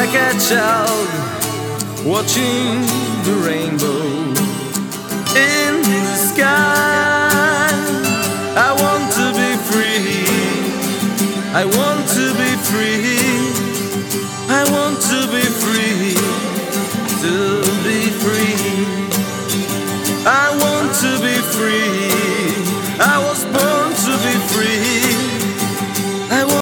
like a child watching the rainbow in the sky. I want to be free. I want to be free. I want to be free. To be free.